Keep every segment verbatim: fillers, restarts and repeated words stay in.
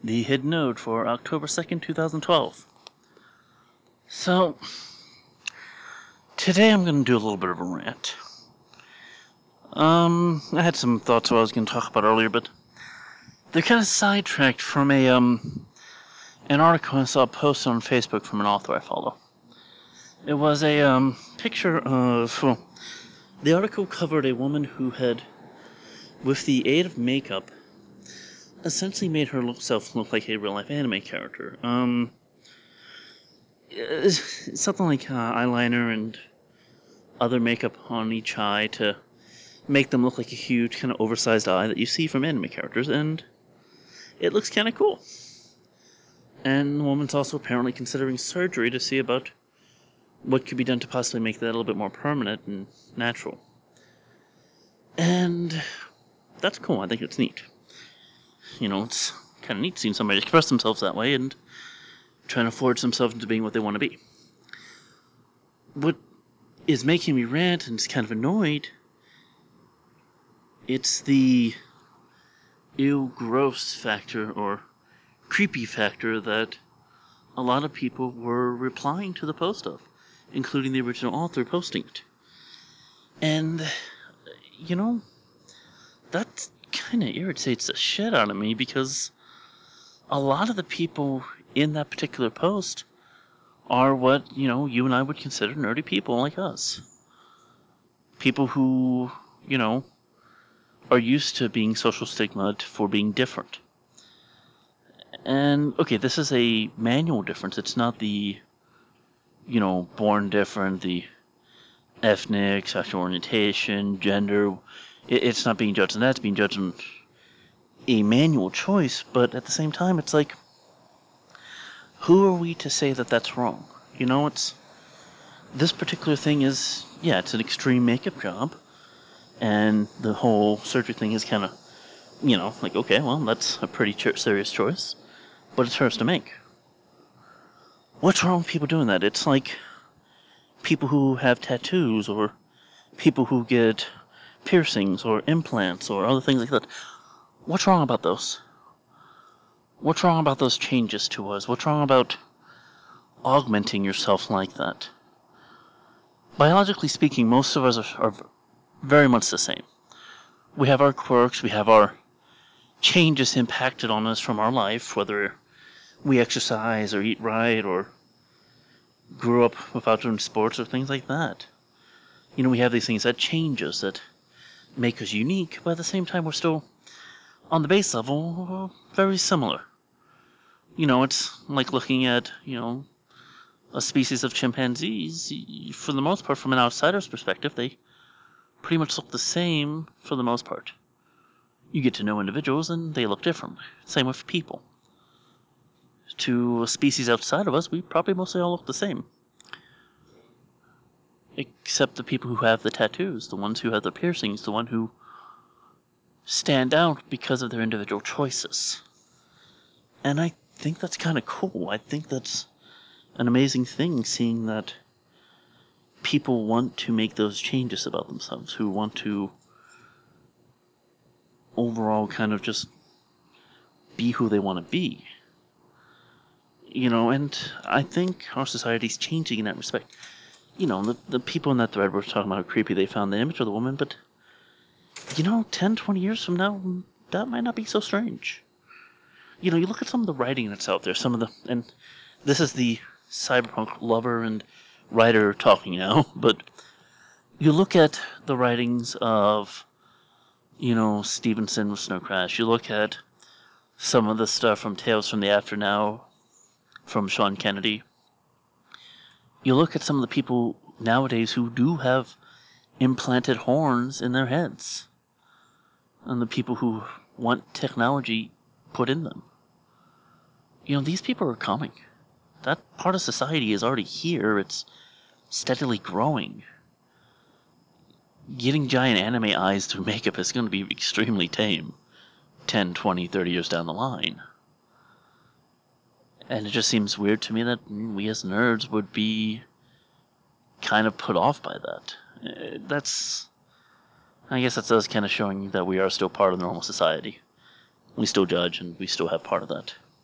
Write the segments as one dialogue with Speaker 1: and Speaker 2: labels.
Speaker 1: The Hidden Node for October second, twenty twelve. So, today I'm going to do a little bit of a rant. Um, I had some thoughts I was going to talk about earlier, but they're kind of sidetracked from a, um, an article I saw posted on Facebook from an author I follow. It was a, um, picture of, well, the article covered a woman who had, with the aid of makeup, essentially made herself look like a real-life anime character. Um, something like uh, eyeliner and other makeup on each eye to make them look like a huge, kind of oversized eye that you see from anime characters, and it looks kind of cool. And the woman's also apparently considering surgery to see about what could be done to possibly make that a little bit more permanent and natural. And that's cool. I think it's neat. You know, it's kind of neat seeing somebody express themselves that way and trying to forge themselves into being what they want to be. What is making me rant and is kind of annoyed, it's the ew, gross factor or creepy factor that a lot of people were replying to the post of, including the original author posting it. And, you know, that kind of irritates the shit out of me because a lot of the people in that particular post are what, you know, you and I would consider nerdy people like us. People who, you know, are used to being social stigma for being different. And, okay, this is a manual difference. It's not the, you know, born different, the ethnic, sexual orientation, gender. It's not being judged on that. It's being judged on a manual choice. But at the same time, it's like, who are we to say that that's wrong? You know, it's, this particular thing is, yeah, it's an extreme makeup job. And the whole surgery thing is kind of, you know, like, okay, well, that's a pretty ch- serious choice. But it's hers to make. What's wrong with people doing that? It's like people who have tattoos or people who get piercings or implants or other things like that. What's wrong about those? What's wrong about those changes to us? What's wrong about augmenting yourself like that? Biologically speaking, most of us are, are very much the same. We have our quirks, we have our changes impacted on us from our life, whether we exercise or eat right or grew up without doing sports or things like that. You know, we have these things that change us, that make us unique, but at the same time we're still, on the base level, very similar. You know, it's like looking at, you know, a species of chimpanzees. For the most part, from an outsider's perspective, they pretty much look the same for the most part. You get to know individuals and they look different. Same with people. To a species outside of us, we probably mostly all look the same. Except the people who have the tattoos, the ones who have the piercings, the one who stand out because of their individual choices. And I think that's kind of cool. I think that's an amazing thing, seeing that people want to make those changes about themselves, who want to overall kind of just be who they want to be. You know, and I think our society's changing in that respect. You know, the, the people in that thread were talking about how creepy they found the image of the woman, but, you know, ten, twenty years from now, that might not be so strange. You know, you look at some of the writing that's out there, some of the, and this is the cyberpunk lover and writer talking now, but you look at the writings of, you know, Stevenson with Snow Crash, you look at some of the stuff from Tales from the After Now, from Sean Kennedy, you look at some of the people nowadays who do have implanted horns in their heads, and the people who want technology put in them. You know, these people are coming. That part of society is already here. It's steadily growing. Getting giant anime eyes through makeup is going to be extremely tame ten, twenty, thirty years down the line. And it just seems weird to me that we as nerds would be kind of put off by that. Uh, That's... I guess that's us kind of showing that we are still part of normal society. We still judge, and we still have part of that.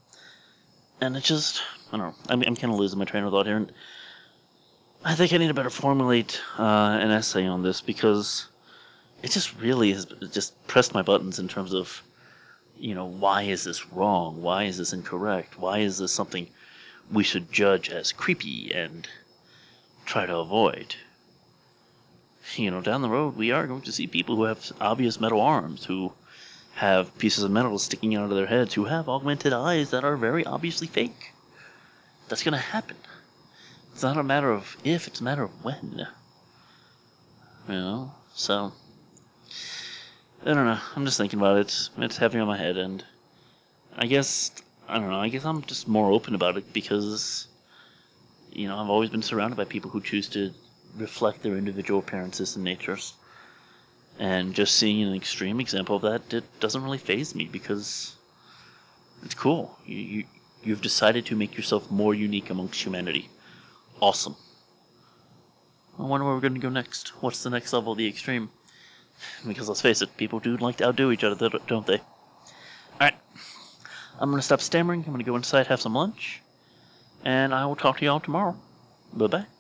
Speaker 1: And it just, I don't know, I'm, I'm kind of losing my train of thought here. And I think I need to better formulate uh, an essay on this, because it just really has just pressed my buttons in terms of, you know, why is this wrong? Why is this incorrect? Why is this something we should judge as creepy and try to avoid? You know, down the road, we are going to see people who have obvious metal arms, who have pieces of metal sticking out of their heads, who have augmented eyes that are very obviously fake. That's going to happen. It's not a matter of if, it's a matter of when. You know? So, I don't know. I'm just thinking about it. It's heavy on my head, and I guess, I don't know, I guess I'm just more open about it because, you know, I've always been surrounded by people who choose to reflect their individual appearances and natures. And just seeing an extreme example of that, it doesn't really faze me, because it's cool. You, you, you've decided to make yourself more unique amongst humanity. Awesome. I wonder where we're going to go next. What's the next level of the extreme? Because let's face it, people do like to outdo each other, don't they? Alright. I'm going to stop stammering. I'm going to go inside, have some lunch. And I will talk to y'all tomorrow. Bye-bye.